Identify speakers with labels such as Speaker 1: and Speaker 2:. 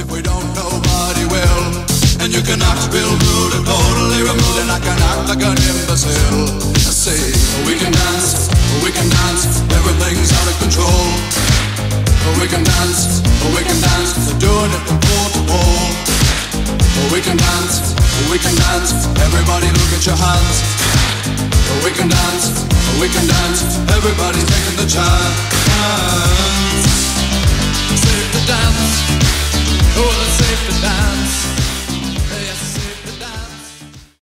Speaker 1: If we don't, nobody will. And you can act real rude and totally removed, and I can act like an imbecile. I say, we can dance, everything's out of control. We can dance, doing it from pole to pole. We can dance, everybody look at your hands. We can dance, everybody's taking the chance.